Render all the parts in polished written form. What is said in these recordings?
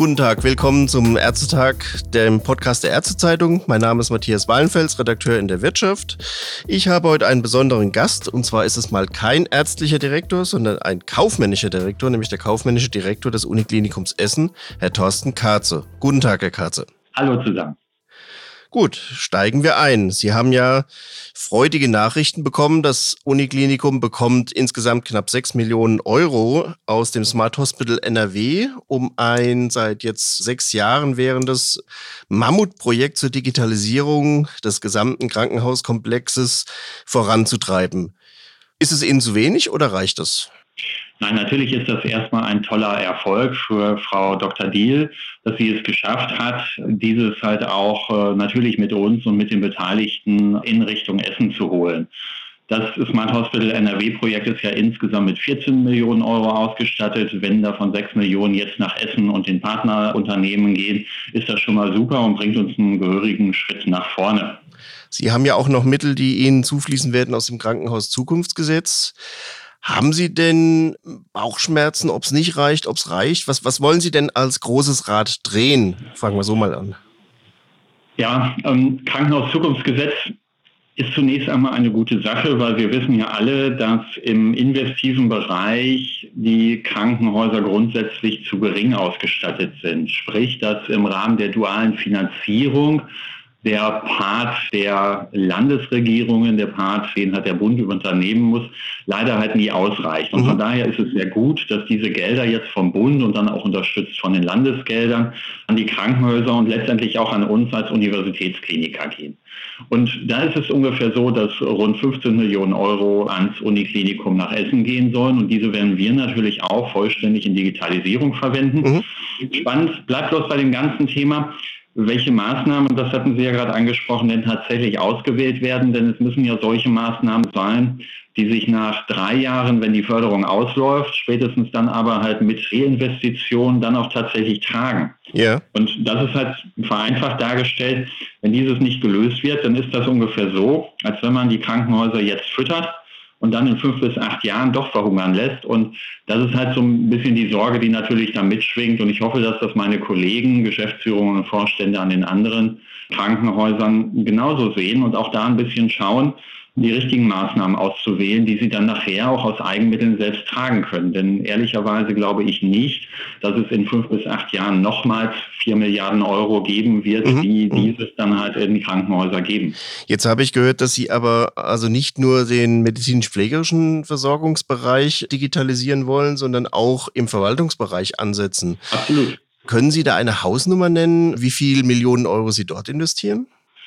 Guten Tag, willkommen zum Ärztetag, dem Podcast der Ärztezeitung. Mein Name ist Matthias Wallenfels, Redakteur in der Wirtschaft. Ich habe heute einen besonderen Gast, und zwar ist es mal kein ärztlicher Direktor, sondern ein kaufmännischer Direktor, nämlich der kaufmännische Direktor des Uniklinikums Essen, Herr Thorsten Karze. Guten Tag, Herr Karze. Hallo zusammen. Gut, steigen wir ein. Sie haben ja freudige Nachrichten bekommen. Das Uniklinikum bekommt insgesamt knapp 6 Millionen Euro aus dem Smart Hospital NRW, um ein seit jetzt 6 Jahren währendes Mammutprojekt zur Digitalisierung des gesamten Krankenhauskomplexes voranzutreiben. Ist es Ihnen zu wenig oder reicht das? Nein, natürlich ist das erstmal ein toller Erfolg für Frau Dr. Diehl, dass sie es geschafft hat, dieses halt auch natürlich mit uns und mit den Beteiligten in Richtung Essen zu holen. Das Smart Hospital NRW-Projekt ist ja insgesamt mit 14 Millionen Euro ausgestattet. Wenn davon 6 Millionen jetzt nach Essen und den Partnerunternehmen gehen, ist das schon mal super und bringt uns einen gehörigen Schritt nach vorne. Sie haben ja auch noch Mittel, die Ihnen zufließen werden aus dem Krankenhaus-Zukunftsgesetz. Haben Sie denn Bauchschmerzen, ob es nicht reicht, ob es reicht? Was wollen Sie denn als großes Rad drehen? Fangen wir so mal an. Ja, Krankenhaus-Zukunftsgesetz ist zunächst einmal eine gute Sache, weil wir wissen ja alle, dass im investiven Bereich die Krankenhäuser grundsätzlich zu gering ausgestattet sind. Sprich, dass im Rahmen der dualen Finanzierung der Part der Landesregierungen, der Part, den halt der Bund übernehmen muss, leider halt nie ausreicht. Und von daher ist es sehr gut, dass diese Gelder jetzt vom Bund und dann auch unterstützt von den Landesgeldern an die Krankenhäuser und letztendlich auch an uns als Universitätskliniker gehen. Und da ist es ungefähr so, dass rund 15 Millionen Euro ans Uniklinikum nach Essen gehen sollen. Und diese werden wir natürlich auch vollständig in Digitalisierung verwenden. Spannend bleibt bloß bei dem ganzen Thema, welche Maßnahmen, das hatten Sie ja gerade angesprochen, denn tatsächlich ausgewählt werden. Denn es müssen ja solche Maßnahmen sein, die sich nach 3 Jahren, wenn die Förderung ausläuft, spätestens dann aber halt mit Reinvestitionen dann auch tatsächlich tragen. Ja. Und das ist halt vereinfacht dargestellt. Wenn dieses nicht gelöst wird, dann ist das ungefähr so, als wenn man die Krankenhäuser jetzt füttert und dann in 5 bis 8 Jahren doch verhungern lässt. Und das ist halt so ein bisschen die Sorge, die natürlich da mitschwingt. Und ich hoffe, dass das meine Kollegen, Geschäftsführungen und Vorstände an den anderen Krankenhäusern genauso sehen und auch da ein bisschen schauen, die richtigen Maßnahmen auszuwählen, die sie dann nachher auch aus Eigenmitteln selbst tragen können. Denn ehrlicherweise glaube ich nicht, dass es in 5 bis 8 Jahren nochmals 4 Milliarden Euro geben wird, die dieses dann halt in die Krankenhäuser geben. Jetzt habe ich gehört, dass Sie aber also nicht nur den medizinisch-pflegerischen Versorgungsbereich digitalisieren wollen, sondern auch im Verwaltungsbereich ansetzen. Absolut. Können Sie da eine Hausnummer nennen, wie viel Millionen Euro Sie dort investieren?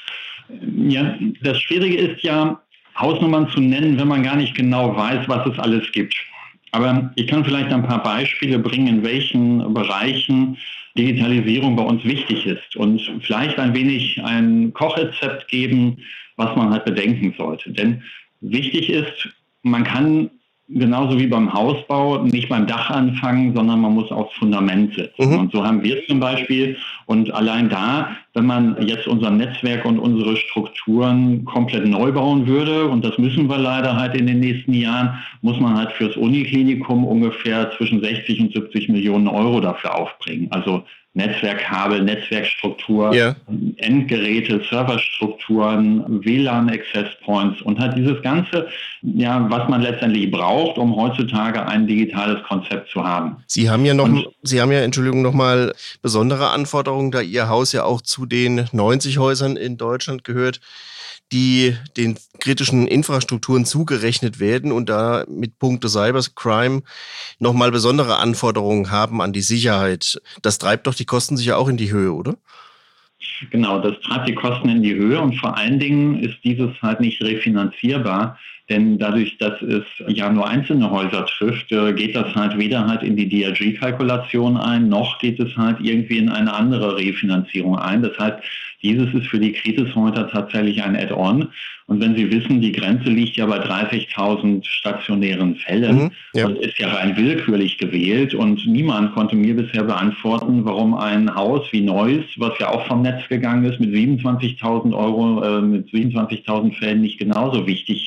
Ja, das Schwierige ist ja, Hausnummern zu nennen, wenn man gar nicht genau weiß, was es alles gibt. Aber ich kann vielleicht ein paar Beispiele bringen, in welchen Bereichen Digitalisierung bei uns wichtig ist und vielleicht ein wenig ein Kochrezept geben, was man halt bedenken sollte. Denn wichtig ist, man kann genauso wie beim Hausbau nicht beim Dach anfangen, sondern man muss aufs Fundament setzen. Und so haben wir es zum Beispiel. Und allein da, wenn man jetzt unser Netzwerk und unsere Strukturen komplett neu bauen würde, und das müssen wir leider halt in den nächsten Jahren, muss man halt fürs Uniklinikum ungefähr zwischen 60 und 70 Millionen Euro dafür aufbringen. Also Netzwerkkabel, Netzwerkstruktur, Endgeräte, Serverstrukturen, WLAN-Access Points und halt dieses Ganze, ja, was man letztendlich braucht, um heutzutage ein digitales Konzept zu haben. Sie haben ja Entschuldigung, nochmal besondere Anforderungen, da Ihr Haus ja auch zu den 90 Häusern in Deutschland gehört, die den kritischen Infrastrukturen zugerechnet werden und da mit Punkte Cybercrime nochmal besondere Anforderungen haben an die Sicherheit. Das treibt doch die Kosten sicher auch in die Höhe, oder? Genau, das treibt die Kosten in die Höhe und vor allen Dingen ist dieses halt nicht refinanzierbar, denn dadurch, dass es ja nur einzelne Häuser trifft, geht das halt weder halt in die DRG-Kalkulation ein, noch geht es halt irgendwie in eine andere Refinanzierung ein. Das heißt, dieses ist für die Kritischhäuser tatsächlich ein Add-on. Und wenn Sie wissen, die Grenze liegt ja bei 30.000 stationären Fällen und ist ja rein willkürlich gewählt und niemand konnte mir bisher beantworten, warum ein Haus wie Neuss, was ja auch vom Netz gegangen ist, mit 27.000 Euro, mit 27.000 Fällen nicht genauso wichtig ist heutzutage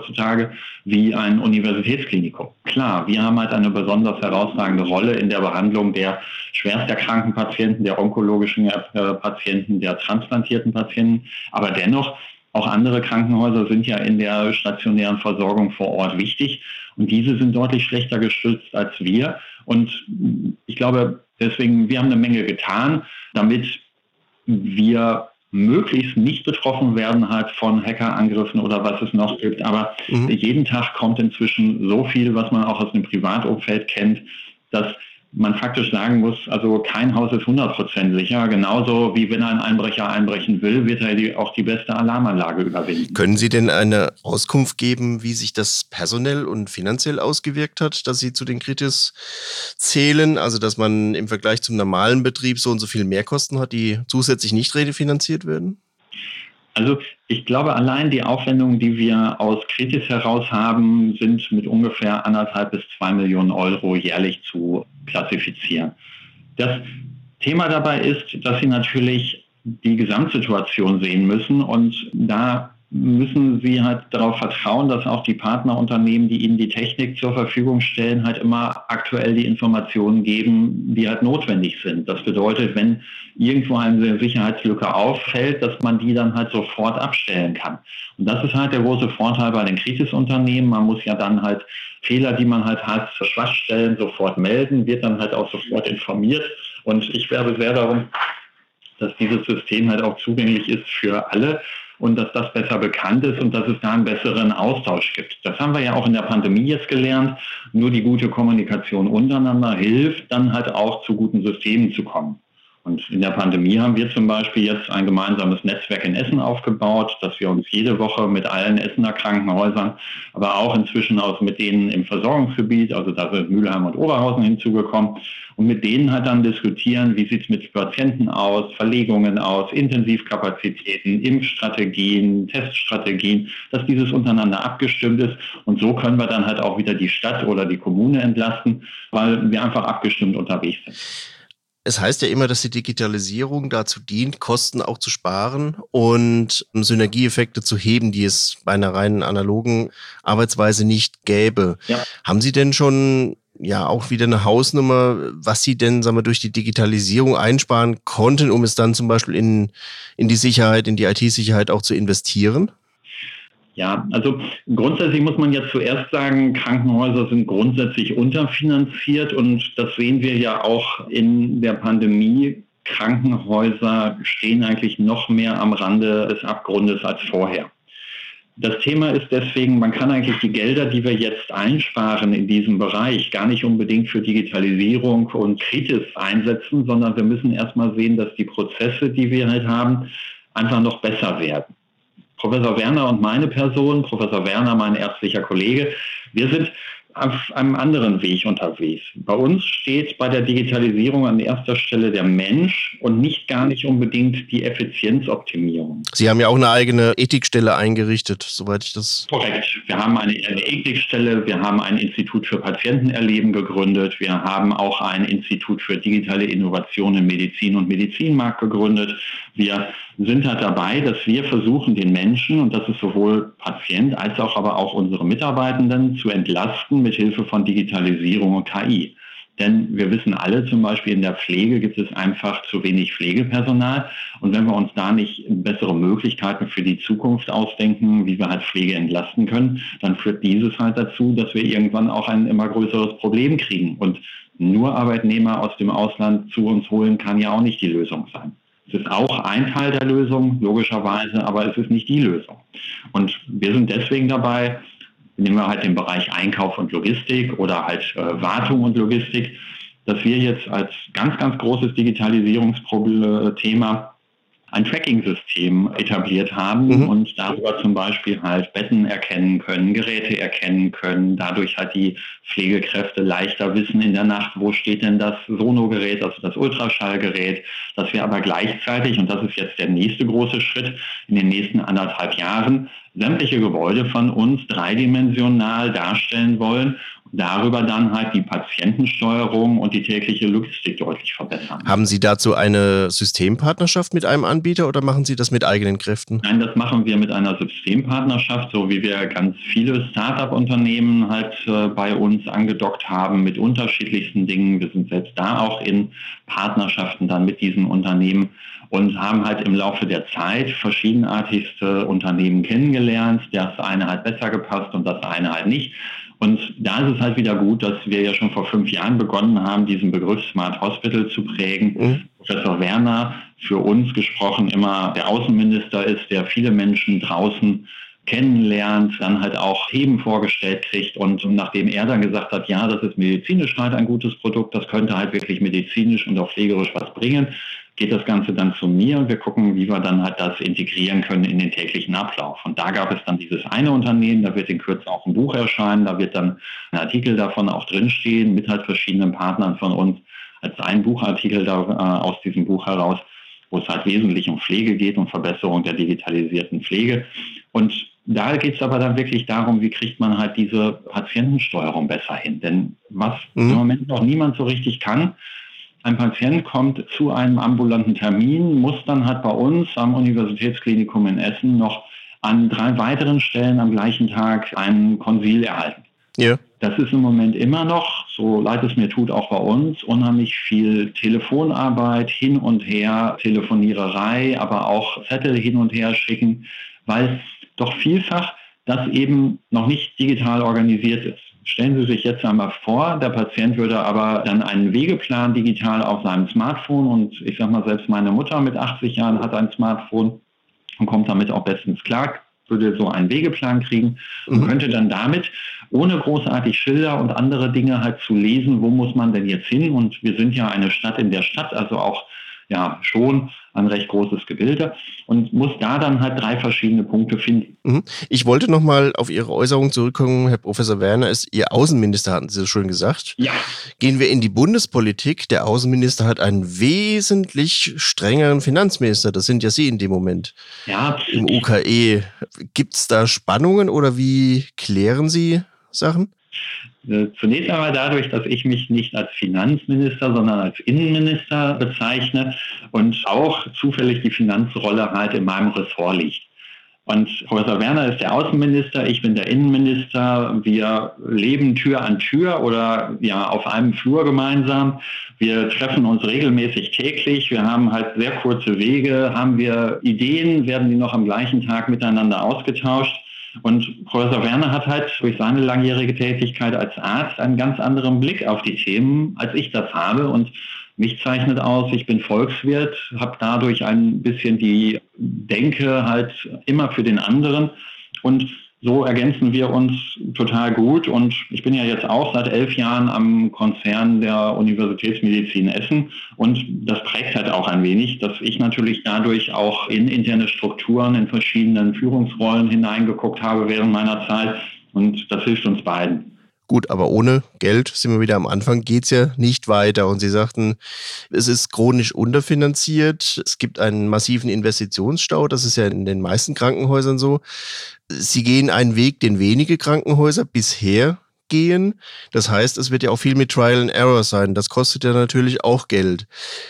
heutzutage wie ein Universitätsklinikum. Klar, wir haben halt eine besonders herausragende Rolle in der Behandlung der schwerst erkrankten Patienten, der onkologischen Patienten, der transplantierten Patienten, aber dennoch auch andere Krankenhäuser sind ja in der stationären Versorgung vor Ort wichtig und diese sind deutlich schlechter geschützt als wir. Und ich glaube, deswegen, wir haben eine Menge getan, damit wir möglichst nicht betroffen werden halt von Hackerangriffen oder was es noch gibt. Aber jeden Tag kommt inzwischen so viel, was man auch aus dem Privatumfeld kennt, dass man faktisch sagen muss, also kein Haus ist 100% sicher. Genauso wie wenn ein Einbrecher einbrechen will, wird er auch die beste Alarmanlage überwinden. Können Sie denn eine Auskunft geben, wie sich das personell und finanziell ausgewirkt hat, dass Sie zu den Kritis zählen? Also, dass man im Vergleich zum normalen Betrieb so und so viel Mehrkosten hat, die zusätzlich nicht refinanziert werden? Also ich glaube, allein die Aufwendungen, die wir aus Kritis heraus haben, sind mit ungefähr 1,5 bis 2 Millionen Euro jährlich zu klassifizieren. Das Thema dabei ist, dass Sie natürlich die Gesamtsituation sehen müssen und da müssen Sie halt darauf vertrauen, dass auch die Partnerunternehmen, die Ihnen die Technik zur Verfügung stellen, halt immer aktuell die Informationen geben, die halt notwendig sind. Das bedeutet, wenn irgendwo eine Sicherheitslücke auffällt, dass man die dann halt sofort abstellen kann. Und das ist halt der große Vorteil bei den Kritisunternehmen. Man muss ja dann halt Fehler, die man halt hat, zur Schwachstellen sofort melden, wird dann halt auch sofort informiert. Und ich werbe sehr darum, dass dieses System halt auch zugänglich ist für alle und dass das besser bekannt ist und dass es da einen besseren Austausch gibt. Das haben wir ja auch in der Pandemie jetzt gelernt. Nur die gute Kommunikation untereinander hilft dann halt auch zu guten Systemen zu kommen. Und in der Pandemie haben wir zum Beispiel jetzt ein gemeinsames Netzwerk in Essen aufgebaut, dass wir uns jede Woche mit allen Essener Krankenhäusern, aber auch inzwischen auch mit denen im Versorgungsgebiet, also da sind Mülheim und Oberhausen hinzugekommen, und mit denen halt dann diskutieren, wie sieht es mit Patienten aus, Verlegungen aus, Intensivkapazitäten, Impfstrategien, Teststrategien, dass dieses untereinander abgestimmt ist. Und so können wir dann halt auch wieder die Stadt oder die Kommune entlasten, weil wir einfach abgestimmt unterwegs sind. Es heißt ja immer, dass die Digitalisierung dazu dient, Kosten auch zu sparen und Synergieeffekte zu heben, die es bei einer reinen analogen Arbeitsweise nicht gäbe. Ja. Haben Sie denn schon auch wieder eine Hausnummer, was Sie denn, sagen wir, durch die Digitalisierung einsparen konnten, um es dann zum Beispiel in die Sicherheit, in die IT-Sicherheit auch zu investieren? Ja, also grundsätzlich muss man ja zuerst sagen, Krankenhäuser sind grundsätzlich unterfinanziert und das sehen wir ja auch in der Pandemie. Krankenhäuser stehen eigentlich noch mehr am Rande des Abgrundes als vorher. Das Thema ist deswegen, man kann eigentlich die Gelder, die wir jetzt einsparen in diesem Bereich, gar nicht unbedingt für Digitalisierung und Kritis einsetzen, sondern wir müssen erstmal sehen, dass die Prozesse, die wir halt haben, einfach noch besser werden. Professor Werner und meine Person, Professor Werner, mein ärztlicher Kollege, wir sind auf einem anderen Weg unterwegs. Bei uns steht bei der Digitalisierung an erster Stelle der Mensch und gar nicht unbedingt die Effizienzoptimierung. Sie haben ja auch eine eigene Ethikstelle eingerichtet, soweit ich das... Korrekt. Wir haben eine Ethikstelle, wir haben ein Institut für Patientenerleben gegründet, wir haben auch ein Institut für digitale Innovation in Medizin und Medizinmarkt gegründet. Wir sind halt dabei, dass wir versuchen, den Menschen, und das ist sowohl Patient als auch aber auch unsere Mitarbeitenden, zu entlasten mit Hilfe von Digitalisierung und KI. Denn wir wissen alle, zum Beispiel in der Pflege gibt es einfach zu wenig Pflegepersonal. Und wenn wir uns da nicht bessere Möglichkeiten für die Zukunft ausdenken, wie wir halt Pflege entlasten können, dann führt dieses halt dazu, dass wir irgendwann auch ein immer größeres Problem kriegen. Und nur Arbeitnehmer aus dem Ausland zu uns holen, kann ja auch nicht die Lösung sein. Es ist auch ein Teil der Lösung, logischerweise, aber es ist nicht die Lösung. Und wir sind deswegen dabei, nehmen wir halt den Bereich Einkauf und Logistik oder halt Wartung und Logistik, dass wir jetzt als ganz, ganz großes Digitalisierungsthema ein Tracking-System etabliert haben und darüber zum Beispiel halt Betten erkennen können, Geräte erkennen können, dadurch halt die Pflegekräfte leichter wissen in der Nacht, wo steht denn das Sonogerät, also das Ultraschallgerät, dass wir aber gleichzeitig, und das ist jetzt der nächste große Schritt, in den nächsten 1,5 Jahren sämtliche Gebäude von uns dreidimensional darstellen wollen, darüber dann halt die Patientensteuerung und die tägliche Logistik deutlich verbessern. Haben Sie dazu eine Systempartnerschaft mit einem Anbieter oder machen Sie das mit eigenen Kräften? Nein, das machen wir mit einer Systempartnerschaft, so wie wir ganz viele Start-up-Unternehmen halt bei uns angedockt haben mit unterschiedlichsten Dingen. Wir sind selbst da auch in Partnerschaften dann mit diesen Unternehmen und haben halt im Laufe der Zeit verschiedenartigste Unternehmen kennengelernt. Das eine hat besser gepasst und das eine halt nicht. Und da ist es halt wieder gut, dass wir ja schon vor 5 Jahren begonnen haben, diesen Begriff Smart Hospital zu prägen. Professor Werner, für uns gesprochen, immer der Außenminister ist, der viele Menschen draußen kennenlernt, dann halt auch Themen vorgestellt kriegt. Und nachdem er dann gesagt hat, ja, das ist medizinisch halt ein gutes Produkt, das könnte halt wirklich medizinisch und auch pflegerisch was bringen, geht das Ganze dann zu mir und wir gucken, wie wir dann halt das integrieren können in den täglichen Ablauf. Und da gab es dann dieses eine Unternehmen, da wird in Kürze auch ein Buch erscheinen, da wird dann ein Artikel davon auch drinstehen, mit halt verschiedenen Partnern von uns, als ein Buchartikel da, aus diesem Buch heraus, wo es halt wesentlich um Pflege geht, um Verbesserung der digitalisierten Pflege. Und da geht es aber dann wirklich darum, wie kriegt man halt diese Patientensteuerung besser hin. Denn was im Moment noch niemand so richtig kann, ein Patient kommt zu einem ambulanten Termin, muss dann halt bei uns am Universitätsklinikum in Essen noch an 3 weiteren Stellen am gleichen Tag ein Konsil erhalten. Ja. Das ist im Moment immer noch, so leid es mir tut, auch bei uns, unheimlich viel Telefonarbeit, hin und her, Telefoniererei, aber auch Zettel hin und her schicken, weil doch vielfach das eben noch nicht digital organisiert ist. Stellen Sie sich jetzt einmal vor, der Patient würde aber dann einen Wegeplan digital auf seinem Smartphone und ich sag mal, selbst meine Mutter mit 80 Jahren hat ein Smartphone und kommt damit auch bestens klar, würde so einen Wegeplan kriegen und könnte dann damit, ohne großartig Schilder und andere Dinge halt zu lesen, wo muss man denn jetzt hin? Und wir sind ja eine Stadt in der Stadt, also auch ja schon ein recht großes Gebilde und muss da dann halt 3 verschiedene Punkte finden. Ich wollte nochmal auf Ihre Äußerung zurückkommen. Herr Professor Werner ist Ihr Außenminister, hatten Sie so schön gesagt. Ja. Gehen wir in die Bundespolitik. Der Außenminister hat einen wesentlich strengeren Finanzminister. Das sind ja Sie in dem Moment. Ja. Im UKE. Gibt es da Spannungen oder wie klären Sie Sachen? Zunächst einmal dadurch, dass ich mich nicht als Finanzminister, sondern als Innenminister bezeichne und auch zufällig die Finanzrolle halt in meinem Ressort liegt. Und Professor Werner ist der Außenminister, ich bin der Innenminister. Wir leben Tür an Tür oder ja auf einem Flur gemeinsam. Wir treffen uns regelmäßig täglich. Wir haben halt sehr kurze Wege, haben wir Ideen, werden die noch am gleichen Tag miteinander ausgetauscht. Und Professor Werner hat halt durch seine langjährige Tätigkeit als Arzt einen ganz anderen Blick auf die Themen, als ich das habe. Und mich zeichnet aus, ich bin Volkswirt, habe dadurch ein bisschen die Denke halt immer für den anderen. Und so ergänzen wir uns total gut. Und ich bin ja jetzt auch seit 11 Jahren am Konzern der Universitätsmedizin Essen. Und das prägt halt auch ein wenig, dass ich natürlich dadurch auch in interne Strukturen, in verschiedenen Führungsrollen hineingeguckt habe während meiner Zeit. Und das hilft uns beiden. Gut, aber ohne Geld, sind wir wieder am Anfang, geht's ja nicht weiter. Und Sie sagten, es ist chronisch unterfinanziert. Es gibt einen massiven Investitionsstau. Das ist ja in den meisten Krankenhäusern so. Sie gehen einen Weg, den wenige Krankenhäuser bisher gehen. Das heißt, es wird ja auch viel mit Trial and Error sein. Das kostet ja natürlich auch Geld.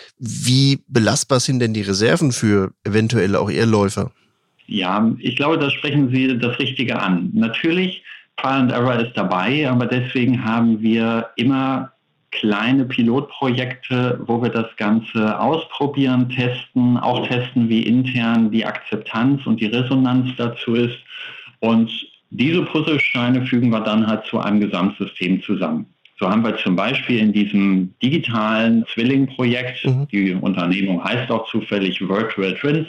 Wie belastbar sind denn die Reserven für eventuell auch Irrläufer? Ja, ich glaube, da sprechen Sie das Richtige an. Natürlich, Trial and Error ist dabei, aber deswegen haben wir immer kleine Pilotprojekte, wo wir das Ganze ausprobieren, testen, auch testen, wie intern die Akzeptanz und die Resonanz dazu ist. Und diese Puzzlesteine fügen wir dann halt zu einem Gesamtsystem zusammen. So haben wir zum Beispiel in diesem digitalen Zwilling-Projekt, die Unternehmung heißt auch zufällig Virtual Twins,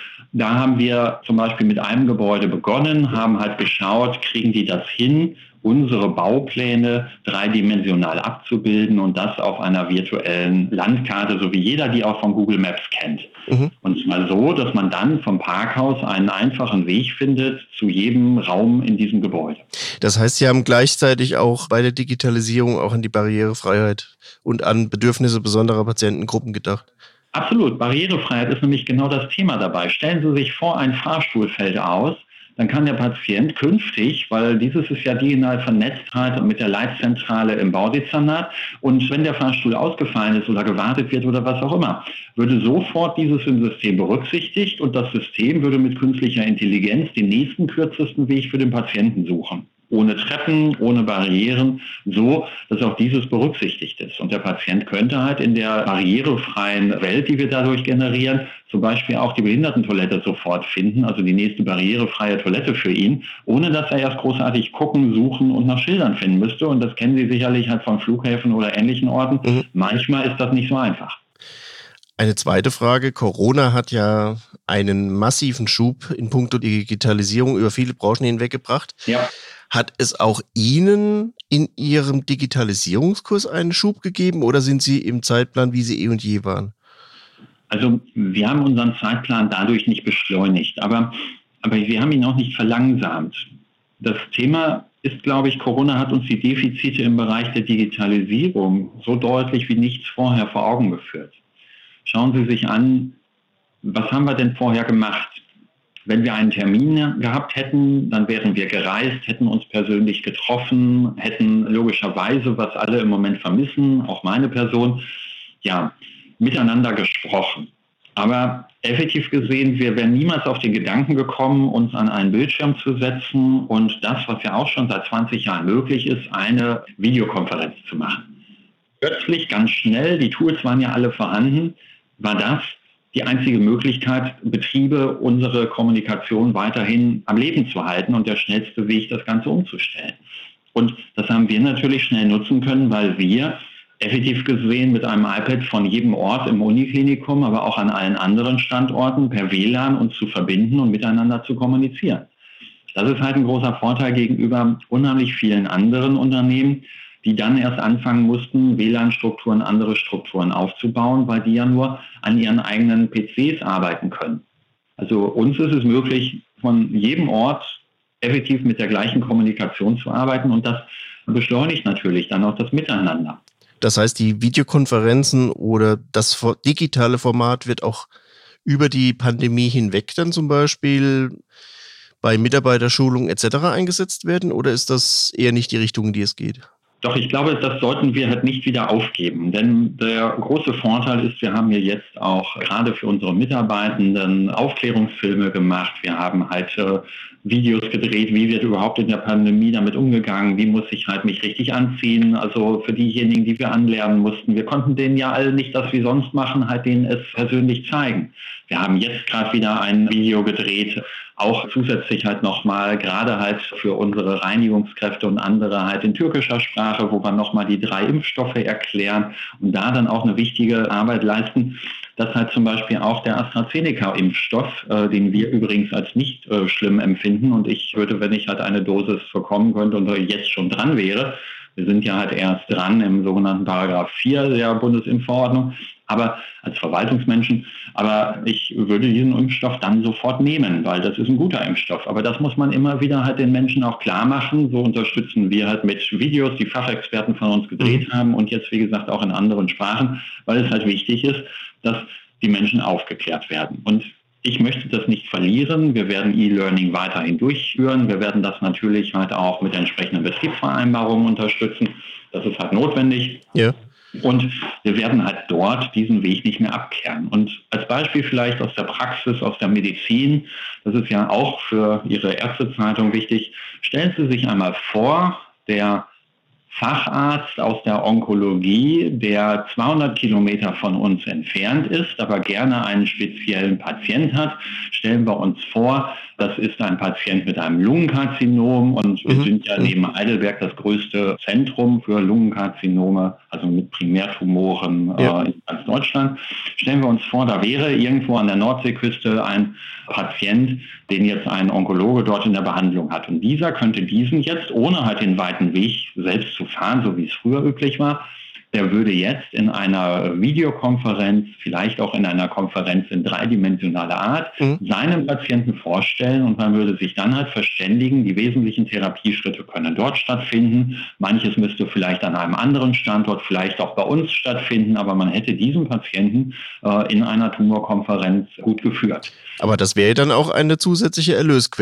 da haben wir zum Beispiel mit einem Gebäude begonnen, haben halt geschaut, kriegen die das hin, unsere Baupläne dreidimensional abzubilden und das auf einer virtuellen Landkarte, so wie jeder die auch von Google Maps kennt. Und zwar so, dass man dann vom Parkhaus einen einfachen Weg findet zu jedem Raum in diesem Gebäude. Das heißt, Sie haben gleichzeitig auch bei der Digitalisierung auch an die Barrierefreiheit und an Bedürfnisse besonderer Patientengruppen gedacht. Absolut. Barrierefreiheit ist nämlich genau das Thema dabei. Stellen Sie sich vor, ein Fahrstuhl fällt aus. dann kann der Patient künftig, weil dieses ist ja digital vernetzt halt mit der Leitzentrale im Baudezernat, und wenn der Fahrstuhl ausgefallen ist oder gewartet wird oder was auch immer, würde sofort dieses im System berücksichtigt und das System würde mit künstlicher Intelligenz den nächsten kürzesten Weg für den Patienten suchen. Ohne Treppen, ohne Barrieren, so, dass auch dieses berücksichtigt ist. Und der Patient könnte halt in der barrierefreien Welt, die wir dadurch generieren, zum Beispiel auch die Behindertentoilette sofort finden, also die nächste barrierefreie Toilette für ihn, ohne dass er erst großartig gucken, suchen und nach Schildern finden müsste. Und das kennen Sie sicherlich halt von Flughäfen oder ähnlichen Orten. Manchmal ist das nicht so einfach. Eine zweite Frage. Corona hat ja einen massiven Schub in puncto Digitalisierung über viele Branchen hinweggebracht. Ja. Hat es auch Ihnen in Ihrem Digitalisierungskurs einen Schub gegeben oder sind Sie im Zeitplan, wie Sie eh und je waren? Also wir haben unseren Zeitplan dadurch nicht beschleunigt, aber wir haben ihn auch nicht verlangsamt. Das Thema ist, glaube ich, Corona hat uns die Defizite im Bereich der Digitalisierung so deutlich wie nichts vorher vor Augen geführt. Schauen Sie sich an, was haben wir denn vorher gemacht? Wenn wir einen Termin gehabt hätten, dann wären wir gereist, hätten uns persönlich getroffen, hätten logischerweise, was alle im Moment vermissen, auch meine Person, ja, miteinander gesprochen. Aber effektiv gesehen, wir wären niemals auf den Gedanken gekommen, uns an einen Bildschirm zu setzen und das, was ja auch schon seit 20 Jahren möglich ist, eine Videokonferenz zu machen. Plötzlich, ganz schnell, die Tools waren ja alle vorhanden, war das die einzige Möglichkeit, Betriebe, unsere Kommunikation weiterhin am Leben zu halten und der schnellste Weg, das Ganze umzustellen. Und das haben wir natürlich schnell nutzen können, weil wir effektiv gesehen mit einem iPad von jedem Ort im Uniklinikum, aber auch an allen anderen Standorten per WLAN uns zu verbinden und miteinander zu kommunizieren. Das ist halt ein großer Vorteil gegenüber unheimlich vielen anderen Unternehmen, die dann erst anfangen mussten, WLAN-Strukturen, andere Strukturen aufzubauen, weil die ja nur an ihren eigenen PCs arbeiten können. Also uns ist es möglich, von jedem Ort effektiv mit der gleichen Kommunikation zu arbeiten und das beschleunigt natürlich dann auch das Miteinander. Das heißt, die Videokonferenzen oder das digitale Format wird auch über die Pandemie hinweg dann zum Beispiel bei Mitarbeiterschulungen etc. eingesetzt werden oder ist das eher nicht die Richtung, in die es geht? Doch, ich glaube, das sollten wir halt nicht wieder aufgeben. Denn der große Vorteil ist, wir haben hier jetzt auch gerade für unsere Mitarbeitenden Aufklärungsfilme gemacht. Wir haben halt Videos gedreht, wie wird überhaupt in der Pandemie damit umgegangen, wie muss ich halt mich richtig anziehen. Also für diejenigen, die wir anlernen mussten. Wir konnten denen ja alle nicht das wie sonst machen, halt denen es persönlich zeigen. Wir haben jetzt gerade wieder ein Video gedreht, auch zusätzlich halt nochmal, gerade halt für unsere Reinigungskräfte und andere halt in türkischer Sprache, wo wir nochmal die 3 Impfstoffe erklären und da dann auch eine wichtige Arbeit leisten, dass halt zum Beispiel auch der AstraZeneca-Impfstoff, den wir übrigens als nicht schlimm empfinden und ich würde, wenn ich halt eine Dosis bekommen könnte und jetzt schon dran wäre, wir sind ja halt erst dran im sogenannten Paragraph 4 der Bundesimpfverordnung, aber als Verwaltungsmenschen, aber ich würde diesen Impfstoff dann sofort nehmen, weil das ist ein guter Impfstoff. Aber das muss man immer wieder halt den Menschen auch klar machen. So unterstützen wir halt mit Videos, die Fachexperten von uns gedreht haben und jetzt, wie gesagt, auch in anderen Sprachen, weil es halt wichtig ist, dass die Menschen aufgeklärt werden. Und ich möchte das nicht verlieren. Wir werden E-Learning weiterhin durchführen. Wir werden das natürlich halt auch mit entsprechenden Betriebsvereinbarungen unterstützen. Das ist halt notwendig. Ja. Und wir werden halt dort diesen Weg nicht mehr abkehren. Und als Beispiel vielleicht aus der Praxis, aus der Medizin, das ist ja auch für Ihre Ärztezeitung wichtig, stellen Sie sich einmal vor, der Facharzt aus der Onkologie, der 200 Kilometer von uns entfernt ist, aber gerne einen speziellen Patient hat, stellen wir uns vor, das ist ein Patient mit einem Lungenkarzinom und wir sind ja neben Heidelberg das größte Zentrum für Lungenkarzinome, also mit Primärtumoren in ganz Deutschland. Stellen wir uns vor, da wäre irgendwo an der Nordseeküste ein Patient, den jetzt ein Onkologe dort in der Behandlung hat. Und dieser könnte diesen jetzt, ohne halt den weiten Weg selbst zu fahren, so wie es früher üblich war, der würde jetzt in einer Videokonferenz, vielleicht auch in einer Konferenz in dreidimensionaler Art, seinem Patienten vorstellen und man würde sich dann halt verständigen, die wesentlichen Therapieschritte können dort stattfinden. Manches müsste vielleicht an einem anderen Standort, vielleicht auch bei uns stattfinden, aber man hätte diesen Patienten in einer Tumorkonferenz gut geführt. Aber das wäre dann auch eine zusätzliche Erlösquelle.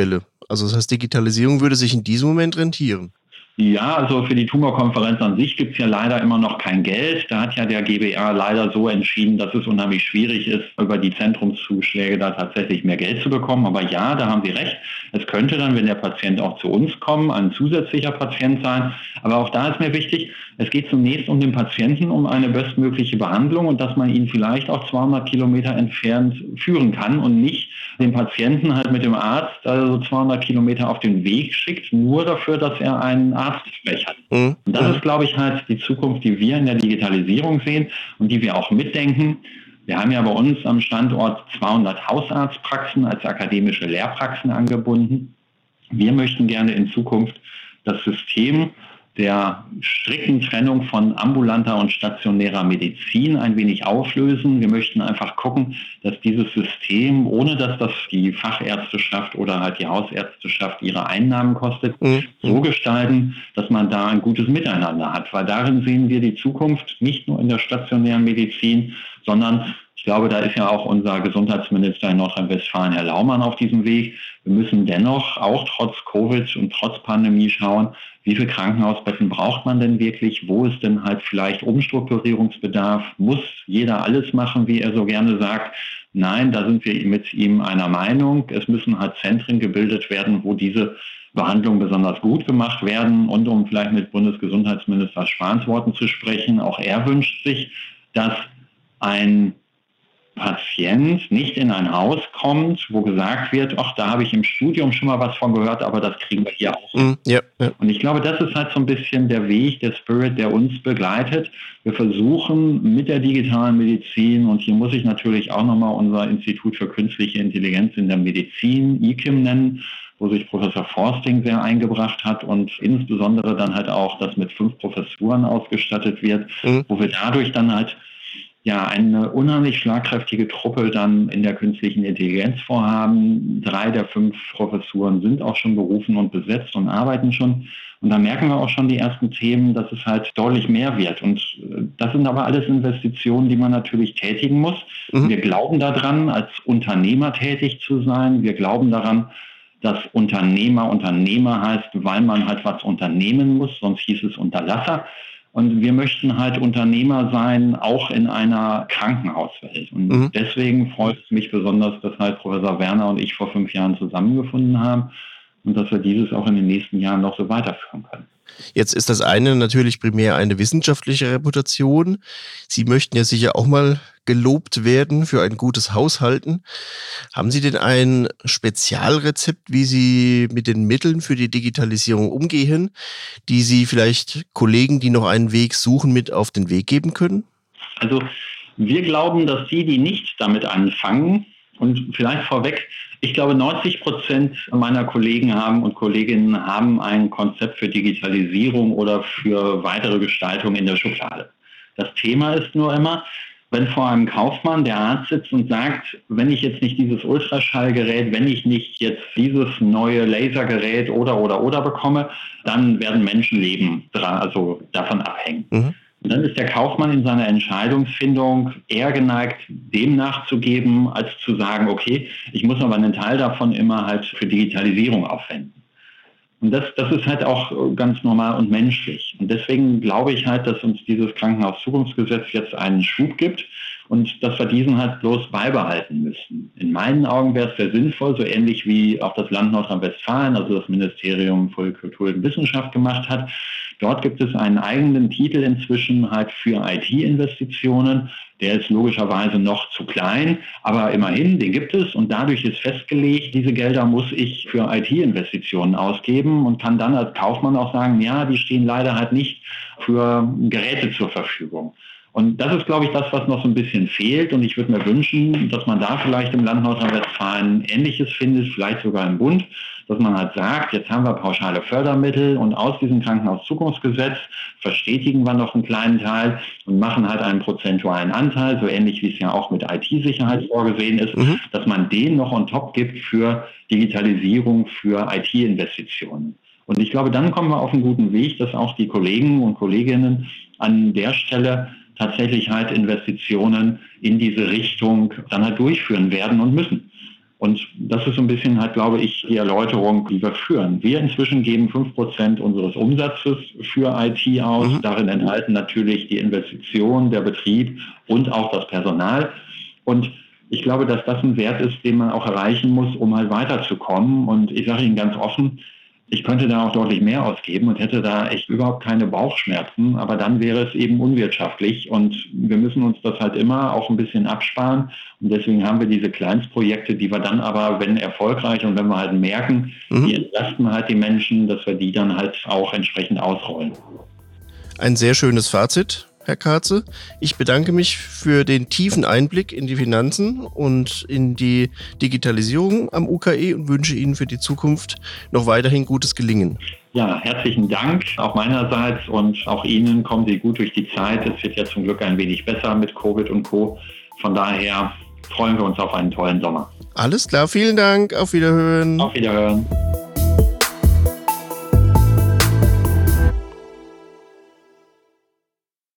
Also das heißt, Digitalisierung würde sich in diesem Moment rentieren. Ja, also für die Tumorkonferenz an sich gibt es ja leider immer noch kein Geld. Da hat ja der GBA leider so entschieden, dass es unheimlich schwierig ist, über die Zentrumszuschläge da tatsächlich mehr Geld zu bekommen. Aber ja, da haben Sie recht. Es könnte dann, wenn der Patient auch zu uns kommt, ein zusätzlicher Patient sein. Aber auch da ist mir wichtig, es geht zunächst um den Patienten, um eine bestmögliche Behandlung und dass man ihn vielleicht auch 200 Kilometer entfernt führen kann und nicht den Patienten halt mit dem Arzt also 200 Kilometer auf den Weg schickt, nur dafür, dass er einen Arztgespräch hat. Und das ist, glaube ich, halt die Zukunft, die wir in der Digitalisierung sehen und die wir auch mitdenken. Wir haben ja bei uns am Standort 200 Hausarztpraxen als akademische Lehrpraxen angebunden. Wir möchten gerne in Zukunft das System der strikten Trennung von ambulanter und stationärer Medizin ein wenig auflösen. Wir möchten einfach gucken, dass dieses System, ohne dass das die Fachärzteschaft oder halt die Hausärzteschaft ihre Einnahmen kostet, so gestalten, dass man da ein gutes Miteinander hat. Weil darin sehen wir die Zukunft nicht nur in der stationären Medizin, sondern ich glaube, da ist ja auch unser Gesundheitsminister in Nordrhein-Westfalen, Herr Laumann, auf diesem Weg. Wir müssen dennoch auch trotz Covid und trotz Pandemie schauen, wie viele Krankenhausbetten braucht man denn wirklich? Wo ist denn halt vielleicht Umstrukturierungsbedarf? Muss jeder alles machen, wie er so gerne sagt? Nein, da sind wir mit ihm einer Meinung. Es müssen halt Zentren gebildet werden, wo diese Behandlungen besonders gut gemacht werden. Und um vielleicht mit Bundesgesundheitsminister Spahns Worten zu sprechen, auch er wünscht sich, dass ein Patient nicht in ein Haus kommt, wo gesagt wird, ach, da habe ich im Studium schon mal was von gehört, aber das kriegen wir hier auch. Ja. Und ich glaube, das ist halt so ein bisschen der Weg, der Spirit, der uns begleitet. Wir versuchen mit der digitalen Medizin, und hier muss ich natürlich auch nochmal unser Institut für künstliche Intelligenz in der Medizin, IKIM nennen, wo sich Professor Forsting sehr eingebracht hat und insbesondere dann halt auch das mit 5 Professuren ausgestattet wird, wo wir dadurch dann halt eine unheimlich schlagkräftige Truppe dann in der künstlichen Intelligenz vorhaben. 3 der 5 Professuren sind auch schon berufen und besetzt und arbeiten schon. Und da merken wir auch schon die ersten Themen, dass es halt deutlich mehr wird. Und das sind aber alles Investitionen, die man natürlich tätigen muss. Wir glauben daran, als Unternehmer tätig zu sein. Wir glauben daran, dass Unternehmer heißt, weil man halt was unternehmen muss, sonst hieß es Unterlasser. Und wir möchten halt Unternehmer sein, auch in einer Krankenhauswelt. Und deswegen freut es mich besonders, dass halt Professor Werner und ich vor 5 Jahren zusammengefunden haben und dass wir dieses auch in den nächsten Jahren noch so weiterführen können. Jetzt ist das eine natürlich primär eine wissenschaftliche Reputation. Sie möchten ja sicher auch mal gelobt werden für ein gutes Haushalten. Haben Sie denn ein Spezialrezept, wie Sie mit den Mitteln für die Digitalisierung umgehen, die Sie vielleicht Kollegen, die noch einen Weg suchen, mit auf den Weg geben können? Also wir glauben, dass die nicht damit anfangen, und vielleicht vorweg, ich glaube 90% meiner Kollegen und Kolleginnen haben ein Konzept für Digitalisierung oder für weitere Gestaltung in der Schublade. Das Thema ist nur immer, wenn vor einem Kaufmann der Arzt sitzt und sagt, wenn ich jetzt nicht dieses Ultraschallgerät, wenn ich nicht jetzt dieses neue Lasergerät oder bekomme, dann werden Menschenleben davon abhängen. Und dann ist der Kaufmann in seiner Entscheidungsfindung eher geneigt, dem nachzugeben, als zu sagen, okay, ich muss aber einen Teil davon immer halt für Digitalisierung aufwenden. Und das ist halt auch ganz normal und menschlich. Und deswegen glaube ich halt, dass uns dieses Krankenhauszukunftsgesetz jetzt einen Schub gibt und dass wir diesen halt bloß beibehalten müssen. In meinen Augen wäre es sehr sinnvoll, so ähnlich wie auch das Land Nordrhein-Westfalen, also das Ministerium für Kultur und Wissenschaft gemacht hat. Dort gibt es einen eigenen Titel inzwischen halt für IT-Investitionen. Der ist logischerweise noch zu klein, aber immerhin, den gibt es und dadurch ist festgelegt, diese Gelder muss ich für IT-Investitionen ausgeben und kann dann als Kaufmann auch sagen, ja, die stehen leider halt nicht für Geräte zur Verfügung. Und das ist, glaube ich, das, was noch so ein bisschen fehlt. Und ich würde mir wünschen, dass man da vielleicht im Land Nordrhein-Westfalen Ähnliches findet, vielleicht sogar im Bund, dass man halt sagt, jetzt haben wir pauschale Fördermittel und aus diesem Krankenhauszukunftsgesetz verstetigen wir noch einen kleinen Teil und machen halt einen prozentualen Anteil, so ähnlich wie es ja auch mit IT-Sicherheit vorgesehen ist, dass man den noch on top gibt für Digitalisierung, für IT-Investitionen. Und ich glaube, dann kommen wir auf einen guten Weg, dass auch die Kollegen und Kolleginnen an der Stelle tatsächlich halt Investitionen in diese Richtung dann halt durchführen werden und müssen. Und das ist so ein bisschen halt, glaube ich, die Erläuterung, die wir führen. Wir inzwischen geben 5% unseres Umsatzes für IT aus. Darin enthalten natürlich die Investition, der Betrieb und auch das Personal. Und ich glaube, dass das ein Wert ist, den man auch erreichen muss, um halt weiterzukommen. Und ich sage Ihnen ganz offen, ich könnte da auch deutlich mehr ausgeben und hätte da echt überhaupt keine Bauchschmerzen, aber dann wäre es eben unwirtschaftlich und wir müssen uns das halt immer auch ein bisschen absparen und deswegen haben wir diese Kleinstprojekte, die wir dann aber, wenn erfolgreich und wenn wir halt merken, die entlasten halt die Menschen, dass wir die dann halt auch entsprechend ausrollen. Ein sehr schönes Fazit, Herr Karze. Ich bedanke mich für den tiefen Einblick in die Finanzen und in die Digitalisierung am UKE und wünsche Ihnen für die Zukunft noch weiterhin gutes Gelingen. Ja, herzlichen Dank auch meinerseits und auch Ihnen. Kommen Sie gut durch die Zeit. Es wird ja zum Glück ein wenig besser mit Covid und Co. Von daher freuen wir uns auf einen tollen Sommer. Alles klar, vielen Dank. Auf Wiederhören. Auf Wiederhören.